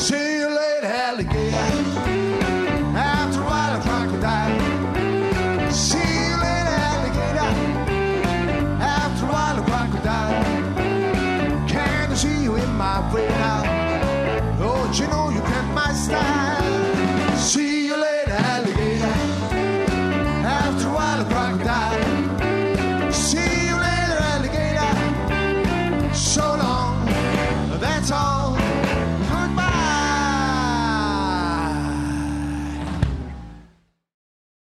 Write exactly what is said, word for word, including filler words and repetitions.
See you later, alligator. After a while, a crocodile. See you later, alligator. After a while, a crocodile. Can't see you in my way now. Don't you know you kept my style? See you later, alligator. After a while, a crocodile. See you later, alligator. So